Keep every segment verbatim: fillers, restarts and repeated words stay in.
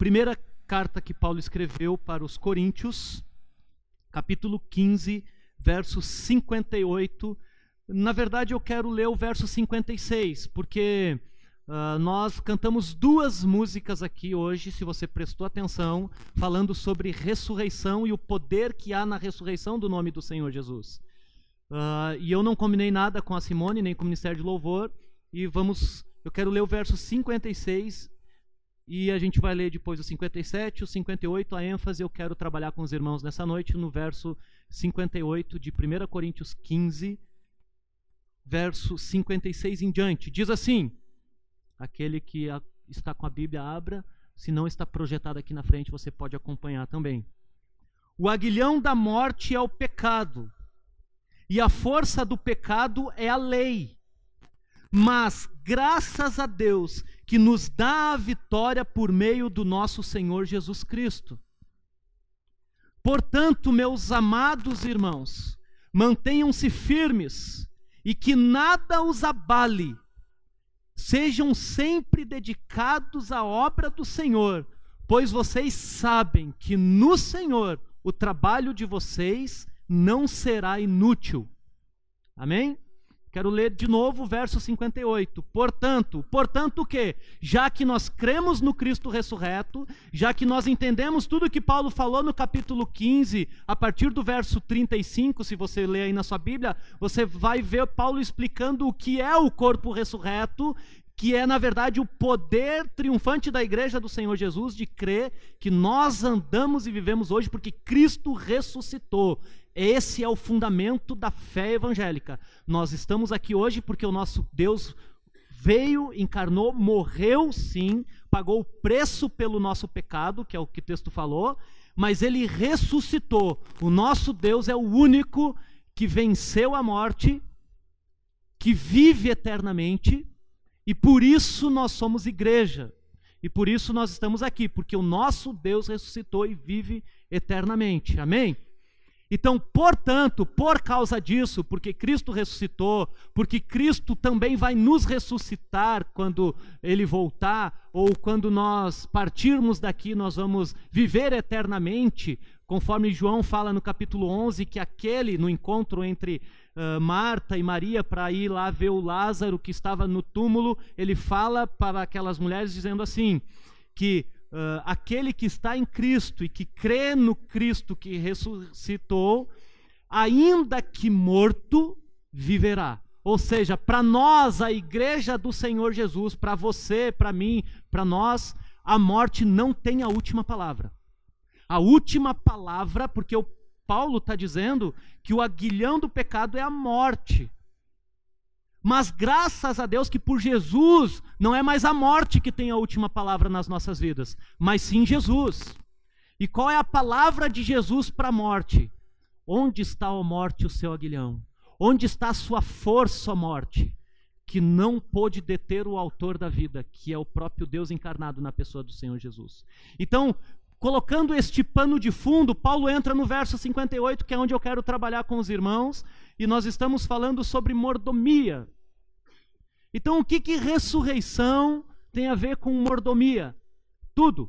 primeira carta que Paulo escreveu para os Coríntios, capítulo quinze, verso cinquenta e oito. Na verdade, eu quero ler o verso cinquenta e seis, porque uh, nós cantamos duas músicas aqui hoje, se você prestou atenção, falando sobre ressurreição e o poder que há na ressurreição do nome do Senhor Jesus. Uh, e eu não combinei nada com a Simone, nem com o Ministério de Louvor, e vamos, eu quero ler o verso cinquenta e seis, e a gente vai ler depois o cinquenta e sete, o cinquenta e oito, a ênfase eu quero trabalhar com os irmãos nessa noite, no verso cinquenta e oito de primeira Coríntios quinze, verso cinquenta e seis em diante. Diz assim, aquele que está com a Bíblia, abra, se não está projetado aqui na frente, você pode acompanhar também. O aguilhão da morte é o pecado, e a força do pecado é a lei. Mas, graças a Deus, que nos dá a vitória por meio do nosso Senhor Jesus Cristo. Portanto, meus amados irmãos, mantenham-se firmes e que nada os abale. Sejam sempre dedicados à obra do Senhor, pois vocês sabem que no Senhor o trabalho de vocês não será inútil. Amém? Quero ler de novo o verso cinquenta e oito. Portanto, portanto o quê? Já que nós cremos no Cristo ressurreto, já que nós entendemos tudo que Paulo falou no capítulo quinze, a partir do verso trinta e cinco, se você ler aí na sua Bíblia, você vai ver Paulo explicando o que é o corpo ressurreto, que é, na verdade, o poder triunfante da igreja do Senhor Jesus de crer que nós andamos e vivemos hoje porque Cristo ressuscitou. Esse é o fundamento da fé evangélica. Nós estamos aqui hoje porque o nosso Deus veio, encarnou, morreu sim, pagou o preço pelo nosso pecado, que é o que o texto falou, mas ele ressuscitou. O nosso Deus é o único que venceu a morte, que vive eternamente, e por isso nós somos igreja. E por isso nós estamos aqui, porque o nosso Deus ressuscitou e vive eternamente. Amém? Então, portanto, por causa disso, porque Cristo ressuscitou, porque Cristo também vai nos ressuscitar quando Ele voltar, ou quando nós partirmos daqui, nós vamos viver eternamente, conforme João fala no capítulo onze, que aquele, no encontro entre uh, Marta e Maria, para ir lá ver o Lázaro que estava no túmulo, ele fala para aquelas mulheres dizendo assim, que Uh, aquele que está em Cristo e que crê no Cristo que ressuscitou, ainda que morto, viverá. Ou seja, para nós, a igreja do Senhor Jesus, para você, para mim, para nós, a morte não tem a última palavra. A última palavra, porque o Paulo está dizendo que o aguilhão do pecado é a morte. Mas graças a Deus que por Jesus não é mais a morte que tem a última palavra nas nossas vidas, mas sim Jesus. E qual é a palavra de Jesus para a morte? Onde está, ó morte, o seu aguilhão? Onde está a sua força, ó morte? Que não pôde deter o autor da vida, que é o próprio Deus encarnado na pessoa do Senhor Jesus. Então, colocando este pano de fundo, Paulo entra no verso cinquenta e oito, que é onde eu quero trabalhar com os irmãos, e nós estamos falando sobre mordomia. Então, o que que ressurreição tem a ver com mordomia? Tudo.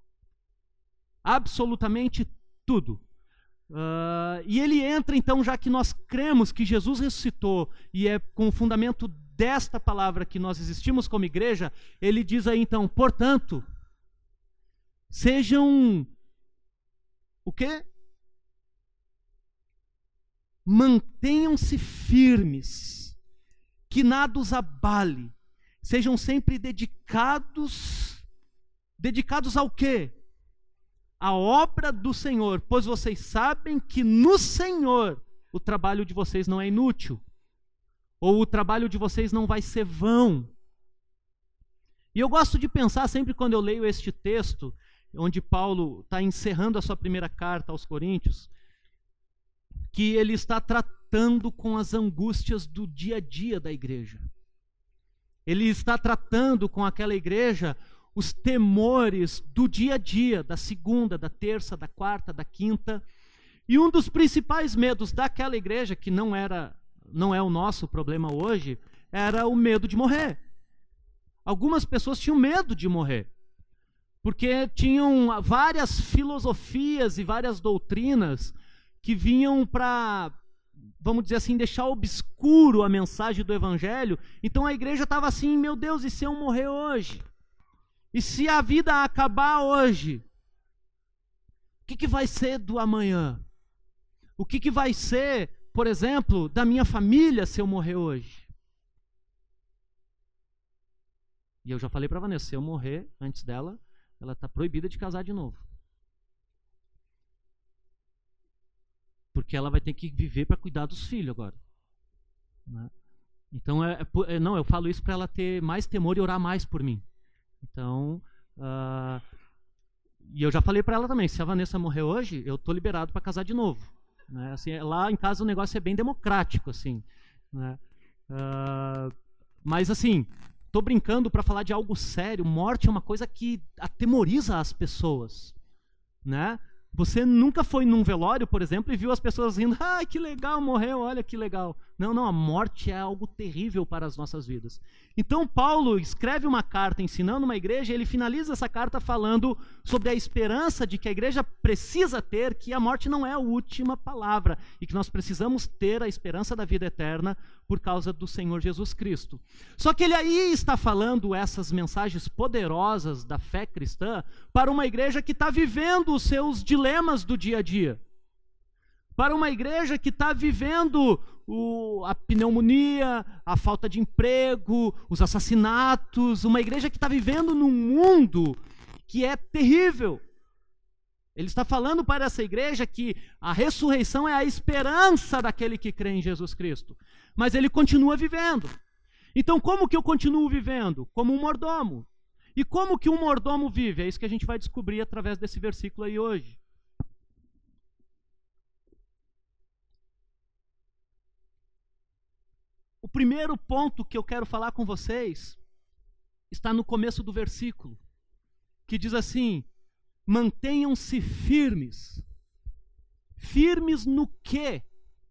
Absolutamente tudo. Uh, e ele entra, então, já que nós cremos que Jesus ressuscitou, e é com o fundamento desta palavra que nós existimos como igreja, ele diz aí, então, portanto, sejam o quê? Mantenham-se firmes, que nada os abale, sejam sempre dedicados, dedicados ao quê? A obra do Senhor, pois vocês sabem que no Senhor o trabalho de vocês não é inútil, ou o trabalho de vocês não vai ser vão. E eu gosto de pensar sempre quando eu leio este texto, onde Paulo está encerrando a sua primeira carta aos Coríntios, que ele está tratando com as angústias do dia a dia da igreja. Ele está tratando com aquela igreja os temores do dia a dia, da segunda, da terça, da quarta, da quinta. E um dos principais medos daquela igreja, que não era, não é o nosso problema hoje, era o medo de morrer. Algumas pessoas tinham medo de morrer. porque tinham várias filosofias e várias doutrinas que vinham para, vamos dizer assim, deixar obscuro a mensagem do evangelho. Então a igreja estava assim, meu Deus, e se eu morrer hoje? E se a vida acabar hoje? O que, que vai ser do amanhã? O que, que vai ser, por exemplo, da minha família se eu morrer hoje? E eu já falei para a Vanessa, se eu morrer antes dela, ela está proibida de casar de novo. Porque ela vai ter que viver para cuidar dos filhos agora. Né? Então, é, é, não, eu falo isso para ela ter mais temor e orar mais por mim. Então, uh, e eu já falei para ela também, se a Vanessa morrer hoje, eu tô liberado para casar de novo. Né? Assim, lá em casa o negócio é bem democrático, assim. Né? Uh, mas assim, tô brincando para falar de algo sério. Morte é uma coisa que atemoriza as pessoas, né? Você nunca foi num velório, por exemplo, e viu as pessoas rindo, ah, que legal, morreu, olha que legal. Não, não, a morte é algo terrível para as nossas vidas. Então Paulo escreve uma carta ensinando uma igreja, e ele finaliza essa carta falando sobre a esperança de que a igreja precisa ter, que a morte não é a última palavra, e que nós precisamos ter a esperança da vida eterna por causa do Senhor Jesus Cristo. Só que ele aí está falando essas mensagens poderosas da fé cristã para uma igreja que está vivendo os seus dilemas do dia a dia. Para uma igreja que está vivendo o, a pneumonia, a falta de emprego, os assassinatos, uma igreja que está vivendo num mundo que é terrível. Ele está falando para essa igreja que a ressurreição é a esperança daquele que crê em Jesus Cristo. Mas ele continua vivendo. Então, como que eu continuo vivendo? Como um mordomo. E como que um mordomo vive? É isso que a gente vai descobrir através desse versículo aí hoje. O primeiro ponto que eu quero falar com vocês está no começo do versículo, que diz assim: mantenham-se firmes. Firmes no quê?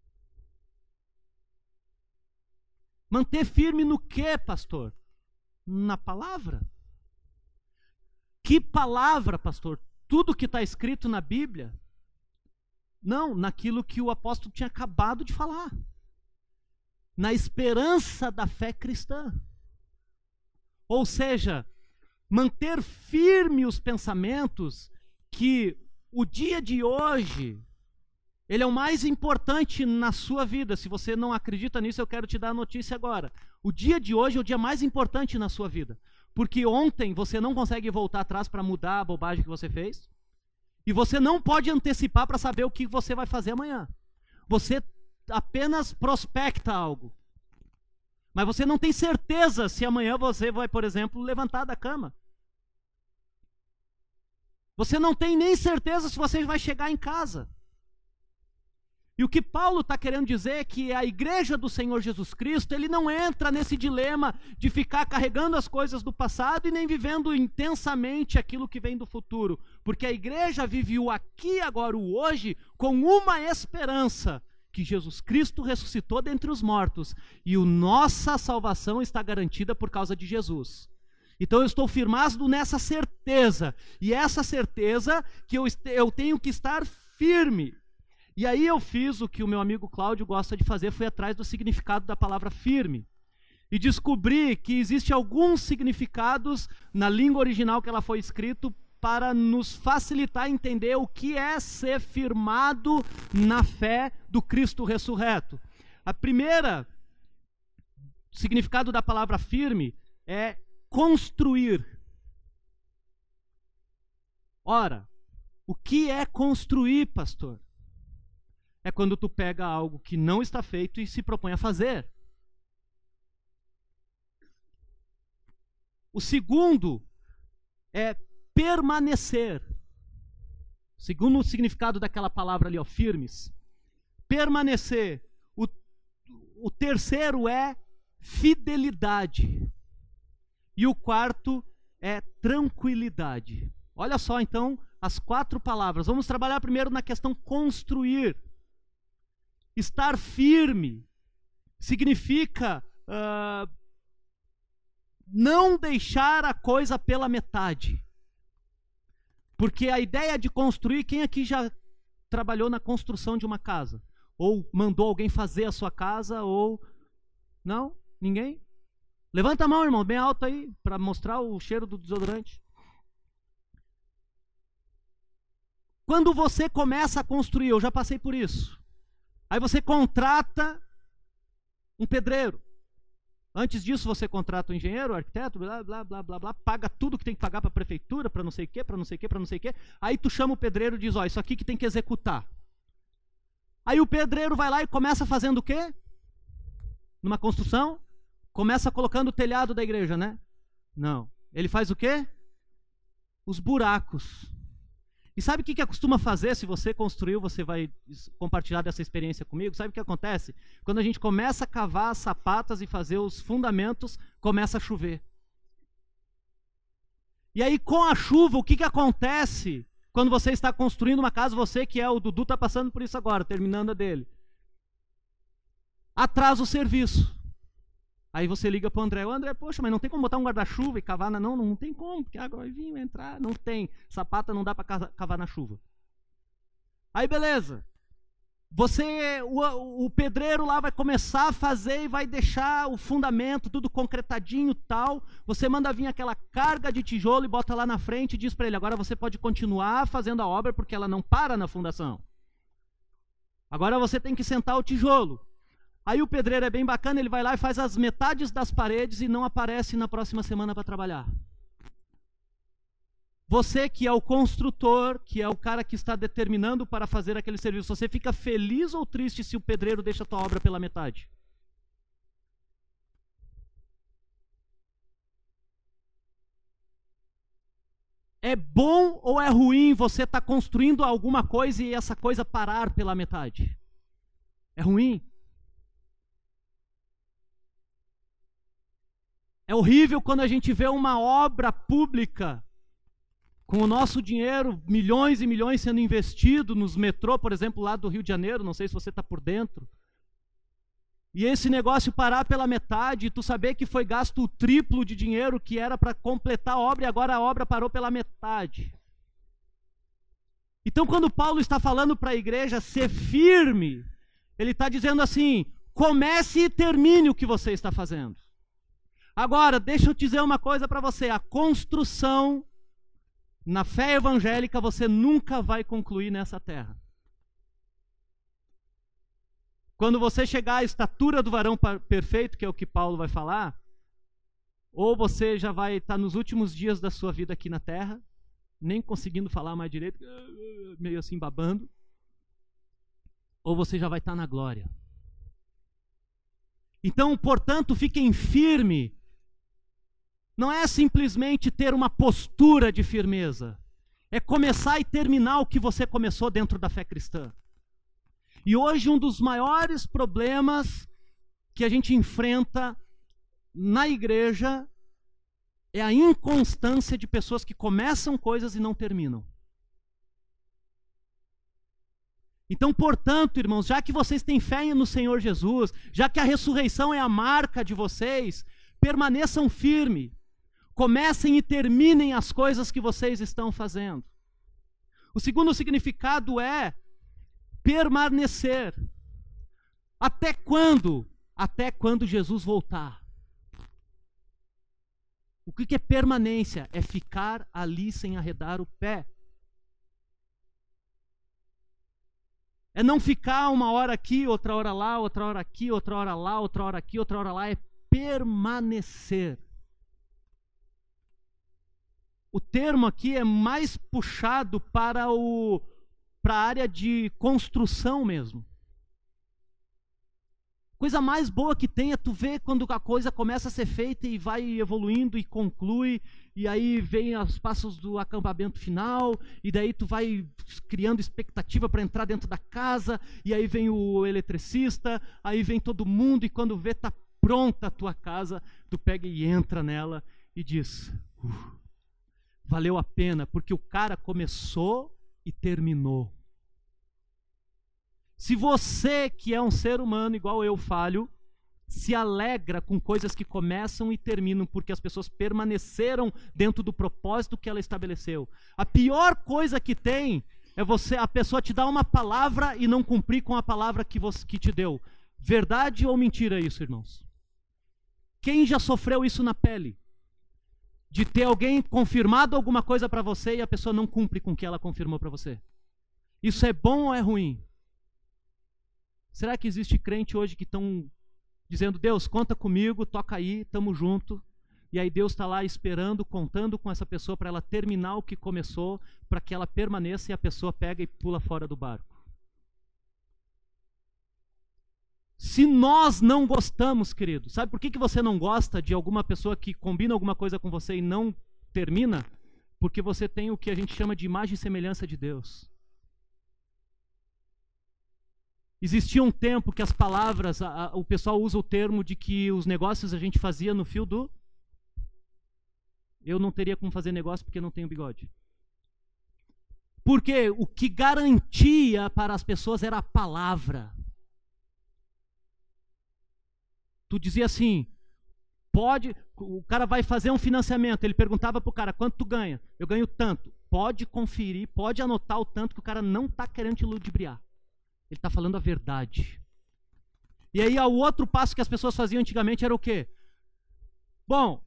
Manter firme no quê, pastor? Na palavra. Que palavra, pastor? Tudo que está escrito na Bíblia? Não, naquilo que o apóstolo tinha acabado de falar. Na esperança da fé cristã. Ou seja, manter firme os pensamentos que o dia de hoje, ele é o mais importante na sua vida. Se você não acredita nisso, eu quero te dar a notícia agora. O dia de hoje é o dia mais importante na sua vida. Porque ontem você não consegue voltar atrás para mudar a bobagem que você fez. E você não pode antecipar para saber o que você vai fazer amanhã. Você apenas prospecta algo. Mas você não tem certeza se amanhã você vai, por exemplo, levantar da cama. Você não tem nem certeza se você vai chegar em casa. E o que Paulo está querendo dizer é que a igreja do Senhor Jesus Cristo, ele não entra nesse dilema de ficar carregando as coisas do passado e nem vivendo intensamente aquilo que vem do futuro. Porque a igreja vive o aqui, agora, o hoje, com uma esperança, que Jesus Cristo ressuscitou dentre os mortos, e a nossa salvação está garantida por causa de Jesus. Então eu estou firmado nessa certeza, e essa certeza que eu, eu tenho que estar firme. E aí eu fiz o que o meu amigo Cláudio gosta de fazer, fui atrás do significado da palavra firme, e descobri que existe alguns significados na língua original que ela foi escrita para nos facilitar entender o que é ser firmado na fé do Cristo ressurreto. A primeira significado da palavra firme é construir. Ora, o que é construir, pastor? É quando tu pega algo que não está feito e se propõe a fazer. O segundo é permanecer. Segundo o significado daquela palavra ali, ó, firmes. Permanecer. O, o terceiro é fidelidade. E o quarto é tranquilidade. Olha só, então, as quatro palavras. Vamos trabalhar primeiro na questão construir. Estar firme significa uh, não deixar a coisa pela metade. Porque a ideia de construir, quem aqui já trabalhou na construção de uma casa? Ou mandou alguém fazer a sua casa, ou... Não? Ninguém? Levanta a mão, irmão, bem alto aí, para mostrar o cheiro do desodorante. Quando você começa a construir, eu já passei por isso. Aí você contrata um pedreiro. Antes disso, você contrata um engenheiro, um arquiteto, blá, blá, blá, blá, blá, paga tudo que tem que pagar para a prefeitura, para não sei o quê, para não sei o quê, para não sei o quê. Aí tu chama o pedreiro e diz, ó, isso aqui que tem que executar. Aí o pedreiro vai lá e começa fazendo o quê? Numa construção, começa colocando o telhado da igreja, né? Não. Ele faz o quê? Os buracos. E sabe o que que costuma fazer? Se você construiu, você vai compartilhar dessa experiência comigo. Sabe o que acontece? Quando a gente começa a cavar as sapatas e fazer os fundamentos, começa a chover. E aí com a chuva, o que que acontece? Quando você está construindo uma casa, você que é o Dudu está passando por isso agora, terminando a dele. Atrasa o serviço. Aí você liga para o André, o André, poxa, mas não tem como botar um guarda-chuva e cavar na... Não, não tem como, porque a água vai vir, vai entrar. Não tem, sapata não dá para cavar na chuva. Aí beleza, você, o, o pedreiro lá vai começar a fazer e vai deixar o fundamento, tudo concretadinho tal. Você manda vir aquela carga de tijolo e bota lá na frente e diz para ele, agora você pode continuar fazendo a obra porque ela não para na fundação. Agora você tem que sentar o tijolo. Aí o pedreiro é bem bacana, ele vai lá e faz as metades das paredes e não aparece na próxima semana para trabalhar. Você que é o construtor, que é o cara que está determinando para fazer aquele serviço, você fica feliz ou triste se o pedreiro deixa a tua obra pela metade? É bom ou é ruim você estar construindo alguma coisa e essa coisa parar pela metade? É ruim? É horrível quando a gente vê uma obra pública, com o nosso dinheiro, milhões e milhões sendo investido nos metrô, por exemplo, lá do Rio de Janeiro, não sei se você está por dentro, e esse negócio parar pela metade, e tu saber que foi gasto o triplo de dinheiro que era para completar a obra, e agora a obra parou pela metade. Então quando Paulo está falando para a igreja ser firme, ele está dizendo assim, comece e termine o que você está fazendo. Agora, deixa eu dizer uma coisa para você, a construção na fé evangélica você nunca vai concluir nessa terra. Quando você chegar à estatura do varão perfeito, que é o que Paulo vai falar, ou você já vai estar nos últimos dias da sua vida aqui na terra, nem conseguindo falar mais direito, meio assim babando, ou você já vai estar na glória. Então, portanto, fiquem firmes. Não é simplesmente ter uma postura de firmeza. É começar e terminar o que você começou dentro da fé cristã. E hoje um dos maiores problemas que a gente enfrenta na igreja é a inconstância de pessoas que começam coisas e não terminam. Então, portanto, irmãos, já que vocês têm fé no Senhor Jesus, já que a ressurreição é a marca de vocês, permaneçam firmes. Comecem e terminem as coisas que vocês estão fazendo. O segundo significado é permanecer. Até quando? Até quando Jesus voltar. O que é permanência? É ficar ali sem arredar o pé. É não ficar uma hora aqui, outra hora lá, outra hora aqui, outra hora lá, outra hora aqui, outra hora lá. É permanecer. O termo aqui é mais puxado para, o, para a área de construção mesmo. Coisa mais boa que tem é tu ver quando a coisa começa a ser feita e vai evoluindo e conclui, e aí vem os passos do acampamento final, e daí tu vai criando expectativa para entrar dentro da casa, e aí vem o eletricista, aí vem todo mundo, e quando vê tá pronta a tua casa, tu pega e entra nela e diz, uh, valeu a pena, porque o cara começou e terminou. Se você, que é um ser humano igual eu falho, se alegra com coisas que começam e terminam, porque as pessoas permaneceram dentro do propósito que ela estabeleceu. A pior coisa que tem é você, a pessoa te dar uma palavra e não cumprir com a palavra que, você, que te deu. Verdade ou mentira isso, irmãos? Quem já sofreu isso na pele? De ter alguém confirmado alguma coisa para você e a pessoa não cumpre com o que ela confirmou para você. Isso é bom ou é ruim? Será que existe crente hoje que estão dizendo, Deus, conta comigo, toca aí, tamo junto. E aí Deus está lá esperando, contando com essa pessoa para ela terminar o que começou, para que ela permaneça e a pessoa pega e pula fora do barco. Se nós não gostamos, querido, sabe por que, que você não gosta de alguma pessoa que combina alguma coisa com você e não termina? Porque você tem o que a gente chama de imagem e semelhança de Deus. Existia um tempo que as palavras, a, a, o pessoal usa o termo de que os negócios a gente fazia no fio do... Eu não teria como fazer negócio porque não tenho bigode. Porque o que garantia para as pessoas era a palavra. Tu dizia assim, pode, o cara vai fazer um financiamento, ele perguntava para o cara, quanto tu ganha? Eu ganho tanto. Pode conferir, pode anotar o tanto que o cara não está querendo te ludibriar. Ele está falando a verdade. E aí o outro passo que as pessoas faziam antigamente era o quê? Bom,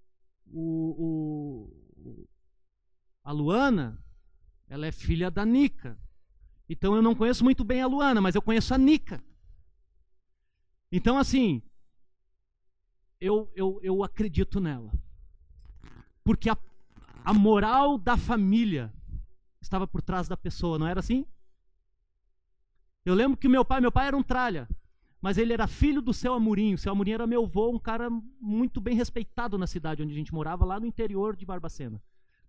o, o, a Luana, ela é filha da Nica. Então eu não conheço muito bem a Luana, mas eu conheço a Nica. Então assim, eu, eu, eu acredito nela. Porque a, a moral da família estava por trás da pessoa, não era assim? Eu lembro que meu pai, meu pai era um tralha, mas ele era filho do seu Amorim. O seu Amorim era meu avô, um cara muito bem respeitado na cidade onde a gente morava, lá no interior de Barbacena.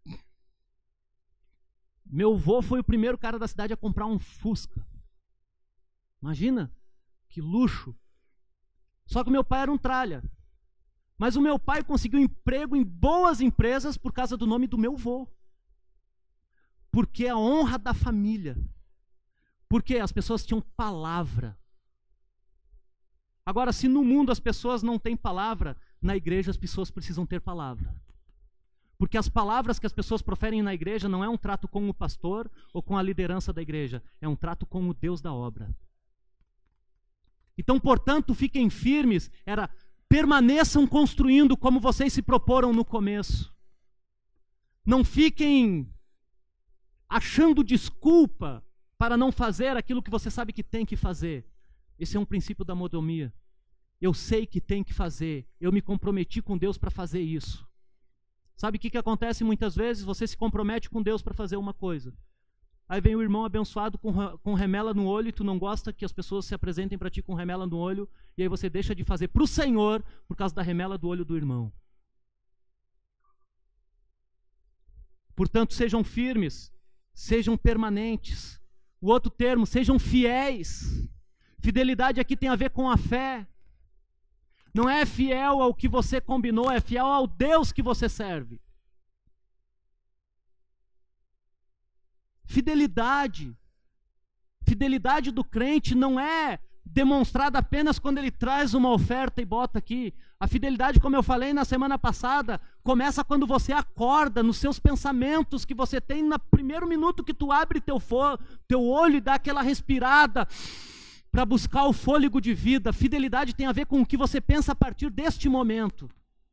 Meu avô foi o primeiro cara da cidade a comprar um Fusca. Imagina, que luxo. Só que meu pai era um tralha. Mas o meu pai conseguiu emprego em boas empresas por causa do nome do meu avô. Porque é a honra da família. Porque as pessoas tinham palavra. Agora, se no mundo as pessoas não têm palavra, na igreja as pessoas precisam ter palavra. Porque as palavras que as pessoas proferem na igreja não é um trato com o pastor ou com a liderança da igreja, é um trato com o Deus da obra. Então, portanto, fiquem firmes, era permaneçam construindo como vocês se proporam no começo. Não fiquem achando desculpa para não fazer aquilo que você sabe que tem que fazer. Esse é um princípio da mordomia. Eu sei que tem que fazer, eu me comprometi com Deus para fazer isso. Sabe o que, que acontece muitas vezes? Você se compromete com Deus para fazer uma coisa. Aí vem o irmão abençoado com, com remela no olho e tu não gosta que as pessoas se apresentem para ti com remela no olho, e aí você deixa de fazer para o Senhor por causa da remela do olho do irmão. Portanto, sejam firmes, sejam permanentes. O outro termo, sejam fiéis. Fidelidade aqui tem a ver com a fé. Não é fiel ao que você combinou, é fiel ao Deus que você serve. Fidelidade. Fidelidade do crente não é demonstrada apenas quando ele traz uma oferta e bota aqui. A fidelidade, como eu falei na semana passada, começa quando você acorda nos seus pensamentos que você tem no primeiro minuto que tu abre teu, teu olho e dá aquela respirada para buscar o fôlego de vida. Fidelidade tem a ver com o que você pensa a partir deste momento.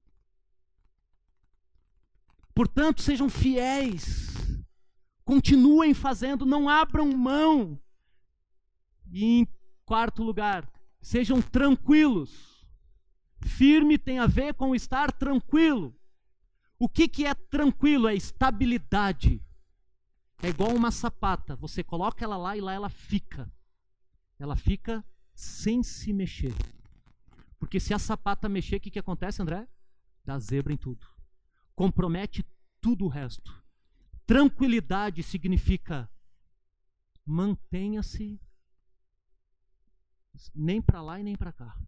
Portanto, sejam fiéis. Continuem fazendo, não abram mão. E em quarto lugar, sejam tranquilos. Firme tem a ver com estar tranquilo. O que, que é tranquilo? É estabilidade. É igual uma sapata. Você coloca ela lá e lá ela fica. Ela fica sem se mexer. Porque se a sapata mexer, o que, que acontece, André? Dá zebra em tudo. Compromete tudo o resto. Tranquilidade significa mantenha-se nem para lá e nem para cá.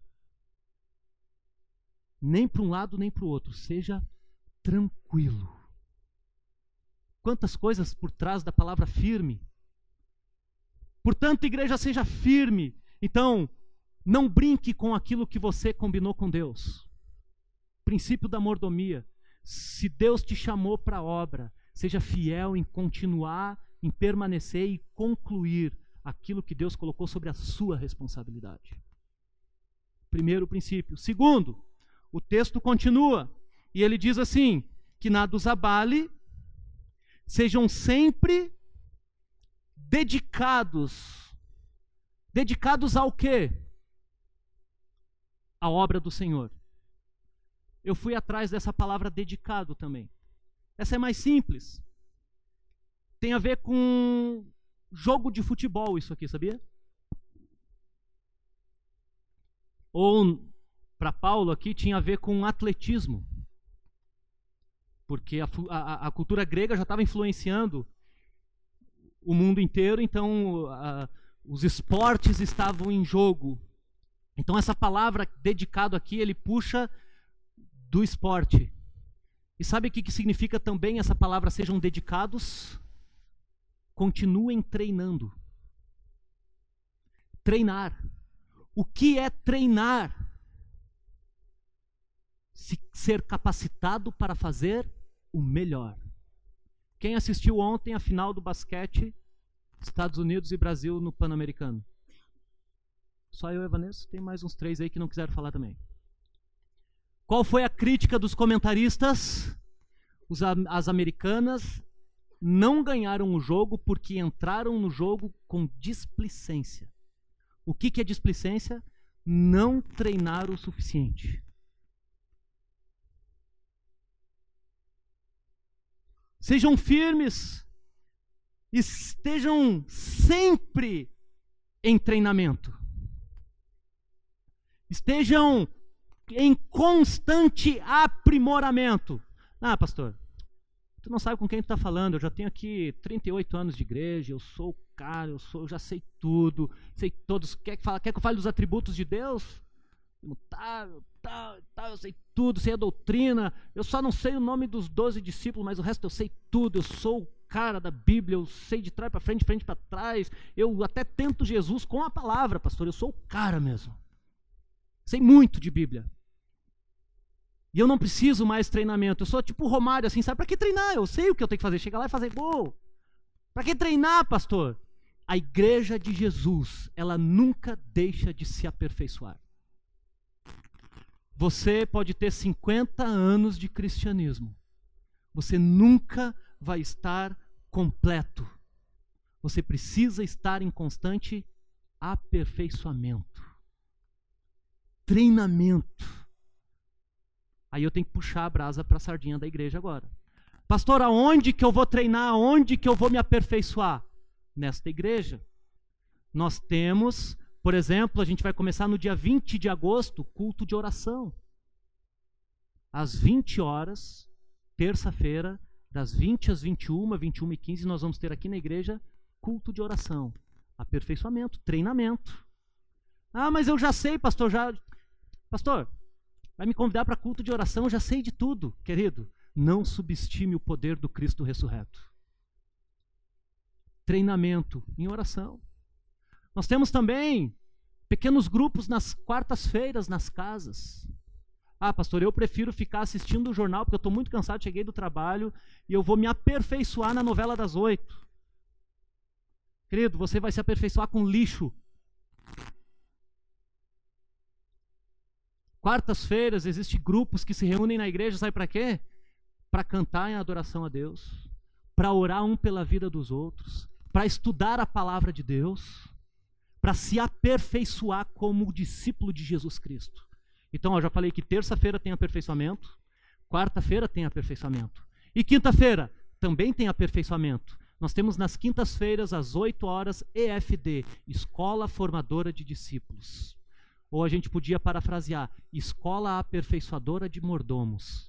Nem para um lado nem para o outro. Seja tranquilo. Quantas coisas por trás da palavra firme. Portanto, igreja, seja firme. Então, Não brinque com aquilo que você combinou com Deus. Princípio da mordomia. Se Deus te chamou para a obra, seja fiel em continuar, em permanecer e concluir aquilo que Deus colocou sobre a sua responsabilidade. Primeiro princípio. Segundo, o texto continua e ele diz assim, que nada os abale, sejam sempre dedicados. Dedicados ao quê? A obra do Senhor. Eu fui atrás dessa palavra dedicado também. Essa é mais simples. Tem a ver com jogo de futebol isso aqui, sabia? Ou, para Paulo aqui, tinha a ver com atletismo. Porque a, a, a cultura grega já estava influenciando o mundo inteiro, então a, os esportes estavam em jogo. Então essa palavra dedicado aqui, ele puxa do esporte. E sabe o que, que significa também essa palavra sejam dedicados? Continuem treinando. Treinar. O que é treinar? Se, ser capacitado para fazer o melhor. Quem assistiu ontem a final do basquete Estados Unidos e Brasil no Pan-Americano? Só eu e a Vanessa, tem mais uns três aí que não quiseram falar também. Qual foi a crítica dos comentaristas? Os, as americanas não ganharam o jogo porque entraram no jogo com displicência. O que, que é displicência? Não treinar o suficiente. Sejam firmes, estejam sempre em treinamento. Estejam em constante aprimoramento. Ah, pastor, tu não sabe com quem tu está falando, eu já tenho aqui trinta e oito anos de igreja, eu sou o cara, eu, sou, eu já sei tudo, sei todos, quer que, fala, quer que eu fale dos atributos de Deus? Imutável, tal, tal, eu sei tudo, sei a doutrina, eu só não sei o nome dos doze discípulos, mas o resto eu sei tudo, eu sou o cara da Bíblia, eu sei de trás para frente, de frente para trás, eu até tento Jesus com a palavra, pastor, eu sou o cara mesmo. Sei muito de Bíblia. E eu não preciso mais treinamento. Eu sou tipo o Romário, assim, sabe? Para que treinar? Eu sei o que eu tenho que fazer. Chegar lá e fazer gol. Para que treinar, pastor? A igreja de Jesus, ela nunca deixa de se aperfeiçoar. Você pode ter cinquenta anos de cristianismo. Você nunca vai estar completo. Você precisa estar em constante aperfeiçoamento. Treinamento. Aí eu tenho que puxar a brasa para a sardinha da igreja agora. Pastor, aonde que eu vou treinar? Aonde que eu vou me aperfeiçoar? Nesta igreja. Nós temos, por exemplo, a gente vai começar no dia vinte de agosto, culto de oração. Às vinte horas, terça-feira, das vinte às vinte e uma, vinte e uma e quinze, nós vamos ter aqui na igreja culto de oração. Aperfeiçoamento, treinamento. Ah, mas eu já sei, pastor, já... Pastor, vai me convidar para culto de oração, eu já sei de tudo, querido. Não subestime o poder do Cristo ressurreto. Treinamento em oração. Nós temos também pequenos grupos nas quartas-feiras nas casas. Ah, pastor, eu prefiro ficar assistindo o jornal porque eu estou muito cansado, cheguei do trabalho e eu vou me aperfeiçoar na novela das oito. Querido, você vai se aperfeiçoar com lixo. Quartas-feiras existem grupos que se reúnem na igreja, sabe para quê? Para cantar em adoração a Deus, para orar um pela vida dos outros, para estudar a palavra de Deus, para se aperfeiçoar como discípulo de Jesus Cristo. Então, eu já falei que terça-feira tem aperfeiçoamento, quarta-feira tem aperfeiçoamento, e quinta-feira também tem aperfeiçoamento. Nós temos nas quintas-feiras, às oito horas, E F D, Escola Formadora de Discípulos. Ou a gente podia parafrasear, Escola Aperfeiçoadora de Mordomos.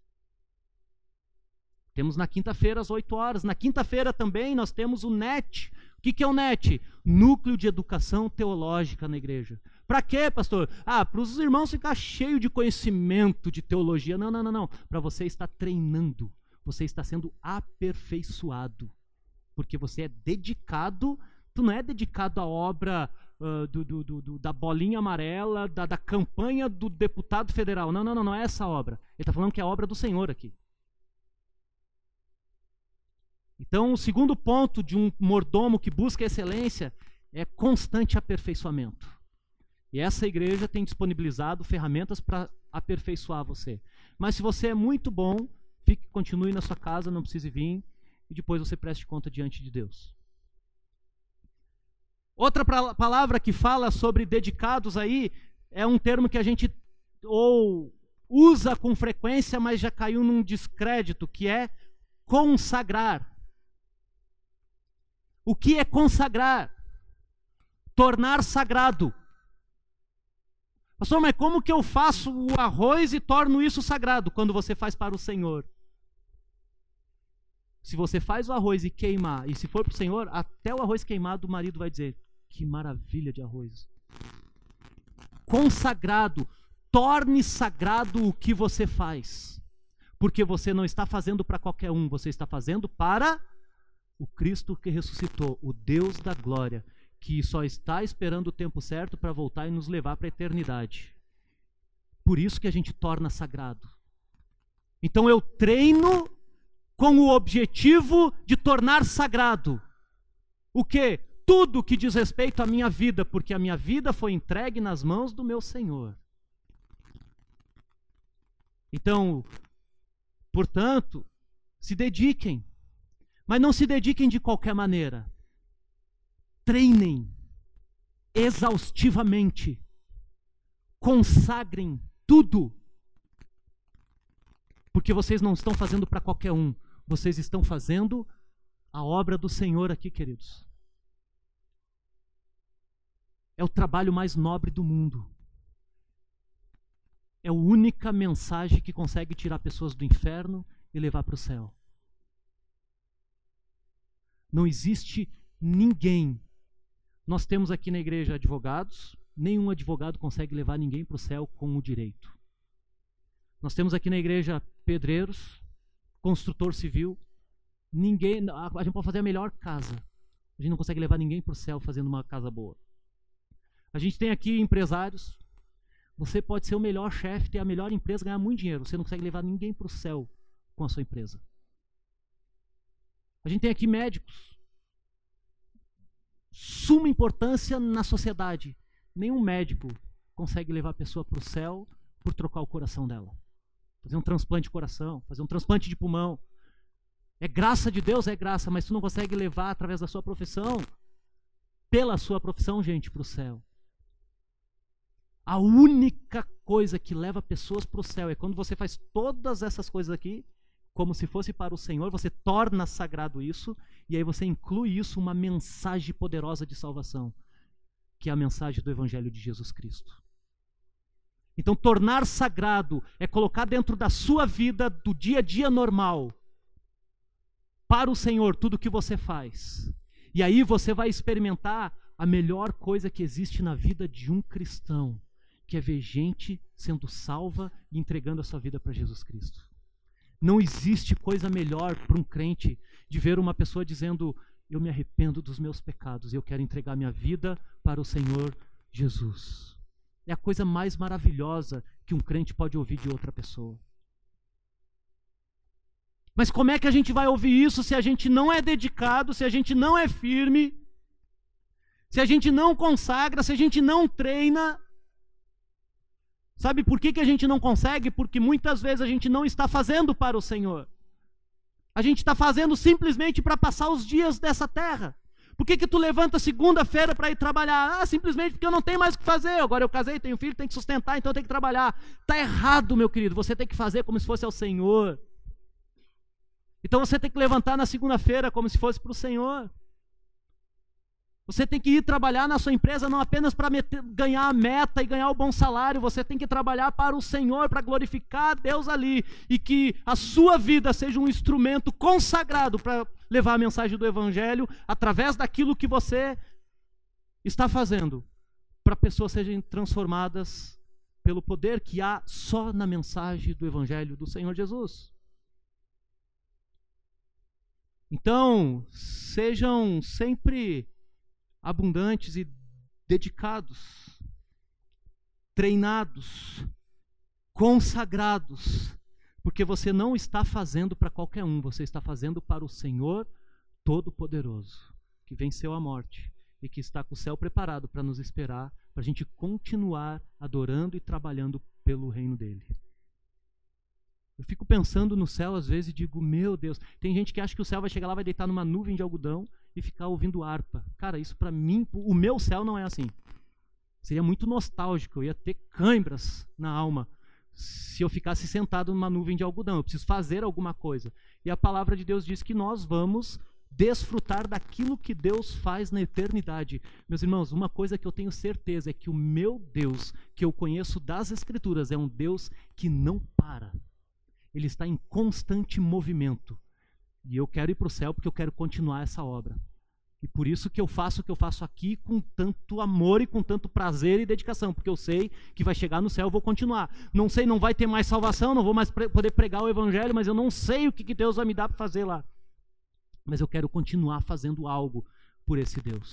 Temos na quinta-feira às oito horas. Na quinta-feira também nós temos o N E T. O que, que é o N E T? Núcleo de Educação Teológica na igreja. Para quê, pastor? Ah, para os irmãos ficar cheio de conhecimento de teologia. Não, não, não, não. Para você estar treinando. Você está sendo aperfeiçoado. Porque você é dedicado, tu não é dedicado à obra uh, do, do, do, da bolinha amarela, da, da campanha do deputado federal. Não, não, não, não é essa obra. Ele está falando que é a obra do Senhor aqui. Então, o segundo ponto de um mordomo que busca excelência é constante aperfeiçoamento. E essa igreja tem disponibilizado ferramentas para aperfeiçoar você. Mas se você é muito bom, fique, continue na sua casa, não precise vir, e depois você preste conta diante de Deus. Outra pra, palavra que fala sobre dedicados aí, é um termo que a gente ou usa com frequência, mas já caiu num descrédito, que é consagrar. O que é consagrar? Tornar sagrado. Pastor, mas como que eu faço o arroz e torno isso sagrado? Quando você faz para o Senhor. Se você faz o arroz e queimar, e se for para o Senhor, até o arroz queimado o marido vai dizer, que maravilha de arroz. Consagrado. Torne sagrado o que você faz. Porque você não está fazendo para qualquer um, você está fazendo para o Cristo que ressuscitou, o Deus da glória, que só está esperando o tempo certo para voltar e nos levar para a eternidade. Por isso que a gente torna sagrado. Então eu treino com o objetivo de tornar sagrado. O quê? Tudo que diz respeito à minha vida, porque a minha vida foi entregue nas mãos do meu Senhor. Então, portanto, se dediquem. Mas não se dediquem de qualquer maneira. Treinem exaustivamente. Consagrem tudo. Porque vocês não estão fazendo para qualquer um. Vocês estão fazendo a obra do Senhor aqui, queridos. É o trabalho mais nobre do mundo. É a única mensagem que consegue tirar pessoas do inferno e levar para o céu. Não existe ninguém. Nós temos aqui na igreja advogados. Nenhum advogado consegue levar ninguém para o céu com o direito. Nós temos aqui na igreja pedreiros, construtor civil. Ninguém, a gente pode fazer a melhor casa. A gente não consegue levar ninguém para o céu fazendo uma casa boa. A gente tem aqui empresários. Você pode ser o melhor chefe, ter a melhor empresa, ganhar muito dinheiro. Você não consegue levar ninguém para o céu com a sua empresa. A gente tem aqui médicos. Suma importância na sociedade. Nenhum médico consegue levar a pessoa para o céu por trocar o coração dela. Fazer um transplante de coração, fazer um transplante de pulmão. É graça de Deus, é graça, mas tu não consegue levar através da sua profissão, pela sua profissão, gente, para o céu. A única coisa que leva pessoas para o céu é quando você faz todas essas coisas aqui, como se fosse para o Senhor, você torna sagrado isso, e aí você inclui isso uma mensagem poderosa de salvação, que é a mensagem do Evangelho de Jesus Cristo. Então, tornar sagrado é colocar dentro da sua vida, do dia a dia normal, para o Senhor, tudo o que você faz. E aí você vai experimentar a melhor coisa que existe na vida de um cristão, que é ver gente sendo salva e entregando a sua vida para Jesus Cristo. Não existe coisa melhor para um crente de ver uma pessoa dizendo, eu me arrependo dos meus pecados e eu quero entregar minha vida para o Senhor Jesus. É a coisa mais maravilhosa que um crente pode ouvir de outra pessoa. Mas como é que a gente vai ouvir isso se a gente não é dedicado, se a gente não é firme, se a gente não consagra, se a gente não treina? Sabe por que que a gente não consegue? Porque muitas vezes a gente não está fazendo para o Senhor. A gente está fazendo simplesmente para passar os dias dessa terra. Por que que tu levanta segunda-feira para ir trabalhar? Ah, simplesmente porque eu não tenho mais o que fazer. Agora eu casei, tenho filho, tenho que sustentar, então eu tenho que trabalhar. Está errado, meu querido. Você tem que fazer como se fosse ao Senhor. Então você tem que levantar na segunda-feira como se fosse para o Senhor. Você tem que ir trabalhar na sua empresa não apenas para ganhar a meta e ganhar o bom salário. Você tem que trabalhar para o Senhor, para glorificar a Deus ali. E que a sua vida seja um instrumento consagrado para levar a mensagem do Evangelho através daquilo que você está fazendo. Para pessoas sejam transformadas pelo poder que há só na mensagem do Evangelho do Senhor Jesus. Então, sejam sempre abundantes e dedicados, treinados, consagrados, porque você não está fazendo para qualquer um, você está fazendo para o Senhor Todo-Poderoso, que venceu a morte e que está com o céu preparado para nos esperar, para a gente continuar adorando e trabalhando pelo reino dele. Eu fico pensando no céu às vezes e digo, meu Deus, tem gente que acha que o céu vai chegar lá, vai deitar numa nuvem de algodão e ficar ouvindo harpa. Cara, isso para mim, o meu céu não é assim. Seria muito nostálgico, eu ia ter cãibras na alma se eu ficasse sentado numa nuvem de algodão. Eu preciso fazer alguma coisa. E a palavra de Deus diz que nós vamos desfrutar daquilo que Deus faz na eternidade. Meus irmãos, uma coisa que eu tenho certeza é que o meu Deus, que eu conheço das Escrituras, é um Deus que não para. Ele está em constante movimento. E eu quero ir para o céu porque eu quero continuar essa obra. E por isso que eu faço o que eu faço aqui com tanto amor e com tanto prazer e dedicação, porque eu sei que vai chegar no céu, eu vou continuar. Não sei, não vai ter mais salvação, não vou mais pre- poder pregar o evangelho, mas eu não sei o que, que Deus vai me dar para fazer lá. Mas eu quero continuar fazendo algo por esse Deus.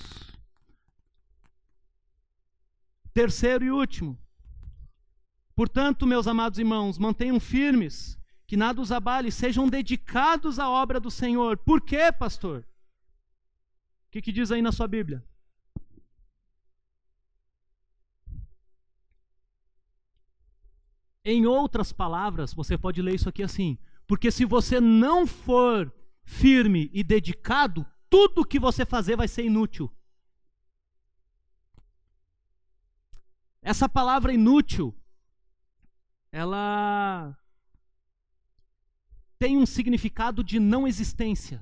Terceiro e último. Portanto, meus amados irmãos, mantenham firmes, que nada os abale, sejam dedicados à obra do Senhor. Por quê, pastor? O que, que diz aí na sua Bíblia? Em outras palavras, você pode ler isso aqui assim: porque se você não for firme e dedicado, tudo que você fazer vai ser inútil. Essa palavra inútil, ela tem um significado de não existência.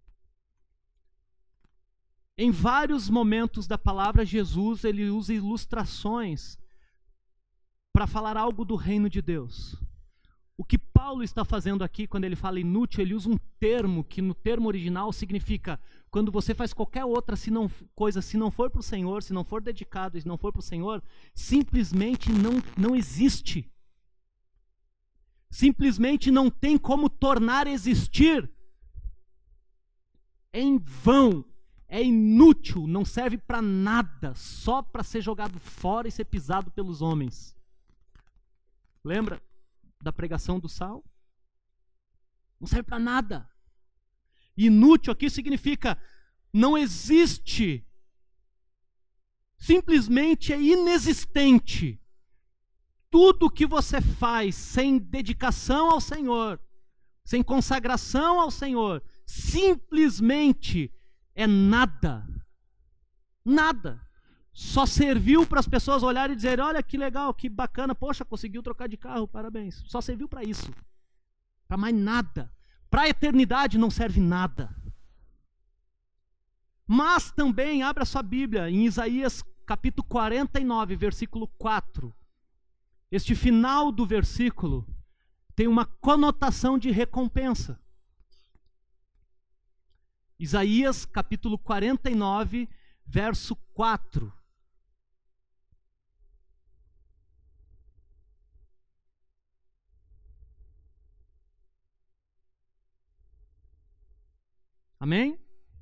Em vários momentos da palavra, Jesus ele usa ilustrações para falar algo do reino de Deus. O que Paulo está fazendo aqui, quando ele fala inútil, ele usa um termo que no termo original significa quando você faz qualquer outra se não, coisa, se não for para o Senhor, se não for dedicado, se não for para o Senhor, simplesmente não, não existe. Simplesmente não tem como tornar existir. É em vão, é inútil, não serve para nada, só para ser jogado fora e ser pisado pelos homens. Lembra da pregação do Sal? Não serve para nada. Inútil aqui significa não existe. Simplesmente é inexistente. Tudo que você faz sem dedicação ao Senhor, sem consagração ao Senhor, simplesmente é nada. Nada. Só serviu para as pessoas olharem e dizerem, olha que legal, que bacana, poxa, conseguiu trocar de carro, parabéns. Só serviu para isso. Para mais nada. Para a eternidade não serve nada. Mas também, abra sua Bíblia, em Isaías capítulo quarenta e nove, versículo quatro. Este final do versículo tem uma conotação de recompensa. Isaías capítulo quarenta e nove, verso quatro. Amém?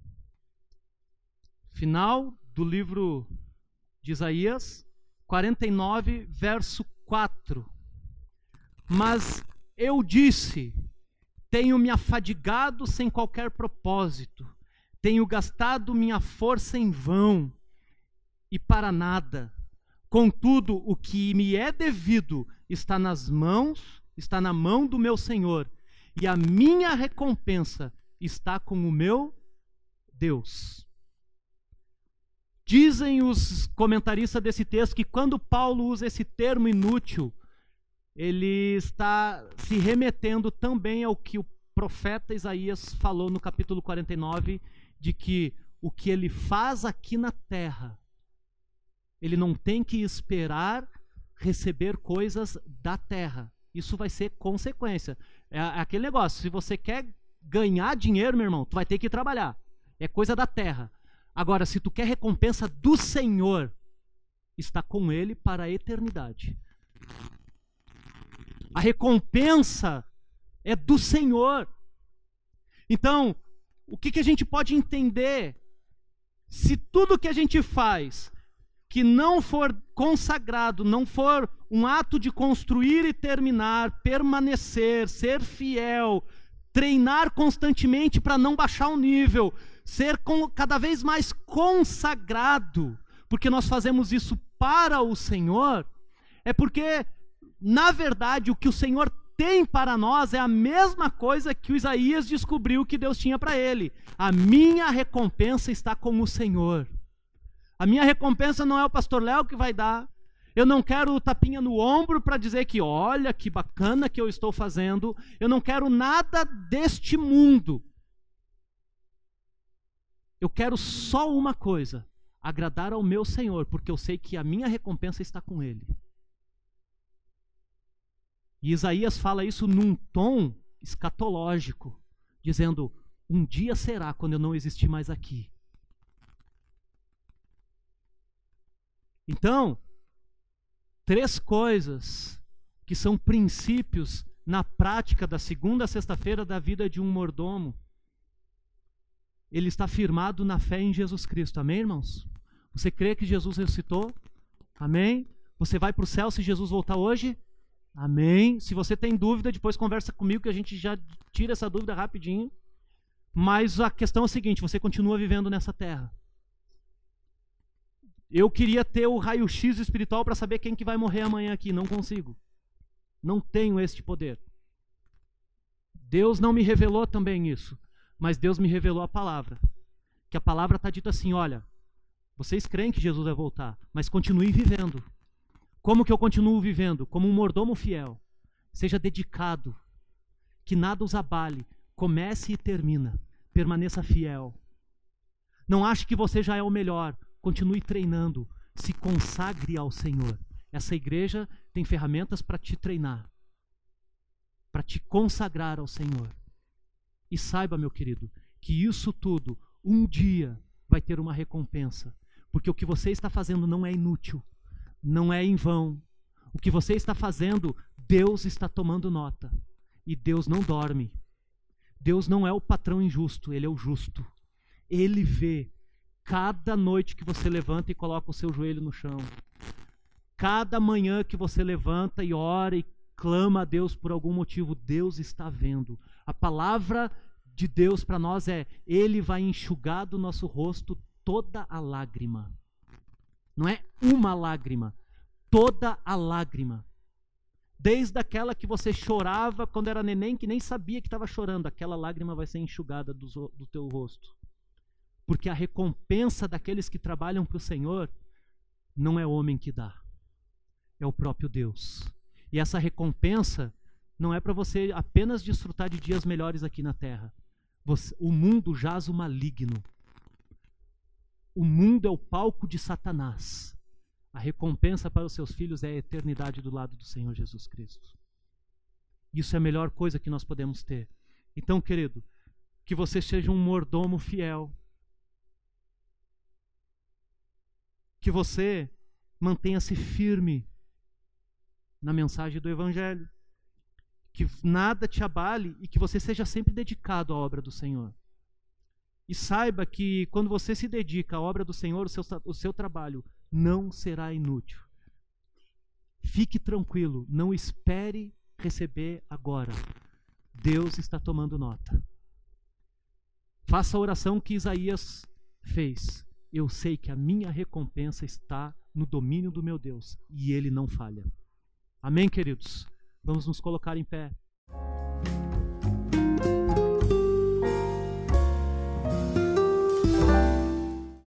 Final do livro de Isaías, quarenta e nove, verso quatro. Mas eu disse, tenho me afadigado sem qualquer propósito, tenho gastado minha força em vão e para nada. Contudo, o que me é devido está nas mãos, está na mão do meu Senhor, e a minha recompensa está com o meu Deus. Dizem os comentaristas desse texto que quando Paulo usa esse termo inútil, ele está se remetendo também ao que o profeta Isaías falou no capítulo quarenta e nove, de que o que ele faz aqui na terra, ele não tem que esperar receber coisas da terra. Isso vai ser consequência. É aquele negócio, se você quer ganhar dinheiro, meu irmão, tu vai ter que trabalhar. É coisa da terra. Agora, se tu quer recompensa do Senhor, está com Ele para a eternidade. A recompensa é do Senhor. Então, o que, que a gente pode entender? Se tudo que a gente faz, que não for consagrado, não for um ato de construir e terminar, permanecer, ser fiel, treinar constantemente para não baixar o nível, ser com, cada vez mais consagrado, porque nós fazemos isso para o Senhor, é porque, na verdade, o que o Senhor tem para nós é a mesma coisa que o Isaías descobriu que Deus tinha para ele. A minha recompensa está com o Senhor. A minha recompensa não é o pastor Léo que vai dar. Eu não quero tapinha no ombro para dizer que olha que bacana que eu estou fazendo. Eu não quero nada deste mundo. Eu quero só uma coisa: agradar ao meu Senhor, porque eu sei que a minha recompensa está com Ele. E Isaías fala isso num tom escatológico, dizendo: um dia será quando eu não existir mais aqui. Então, três coisas que são princípios na prática da segunda a sexta-feira da vida de um mordomo. Ele está firmado na fé em Jesus Cristo. Amém, irmãos? Você crê que Jesus ressuscitou? Amém? Você vai para o céu se Jesus voltar hoje? Amém? Se você tem dúvida, depois conversa comigo que a gente já tira essa dúvida rapidinho. Mas a questão é a seguinte: você continua vivendo nessa terra. Eu queria ter o raio-x espiritual para saber quem que vai morrer amanhã aqui. Não consigo. Não tenho este poder. Deus não me revelou também isso. Mas Deus me revelou a palavra. Que a palavra está dita assim: olha, vocês creem que Jesus vai voltar, mas continue vivendo. Como que eu continuo vivendo? Como um mordomo fiel. Seja dedicado. Que nada os abale. Comece e termina. Permaneça fiel. Não ache que você já é o melhor. Continue treinando. Se consagre ao Senhor. Essa igreja tem ferramentas para te treinar. Para te consagrar ao Senhor. E saiba, meu querido, que isso tudo, um dia, vai ter uma recompensa. Porque o que você está fazendo não é inútil. Não é em vão. O que você está fazendo, Deus está tomando nota. E Deus não dorme. Deus não é o patrão injusto, Ele é o justo. Ele vê cada noite que você levanta e coloca o seu joelho no chão. Cada manhã que você levanta e ora e clama a Deus por algum motivo, Deus está vendo. A palavra de Deus para nós é: Ele vai enxugar do nosso rosto toda a lágrima. Não é uma lágrima, toda a lágrima. Desde aquela que você chorava quando era neném, que nem sabia que estava chorando, aquela lágrima vai ser enxugada do, do teu rosto. Porque a recompensa daqueles que trabalham para o Senhor não é homem que dá, é o próprio Deus. E essa recompensa não é para você apenas desfrutar de dias melhores aqui na terra. Você, o mundo jaz o maligno. O mundo é o palco de Satanás. A recompensa para os seus filhos é a eternidade do lado do Senhor Jesus Cristo. Isso é a melhor coisa que nós podemos ter. Então, querido, que você seja um mordomo fiel. Que você mantenha-se firme na mensagem do Evangelho. Que nada te abale e que você seja sempre dedicado à obra do Senhor. E saiba que quando você se dedica à obra do Senhor, o seu, o seu trabalho não será inútil. Fique tranquilo, não espere receber agora. Deus está tomando nota. Faça a oração que Isaías fez. Eu sei que a minha recompensa está no domínio do meu Deus e Ele não falha. Amém, queridos? Vamos nos colocar em pé.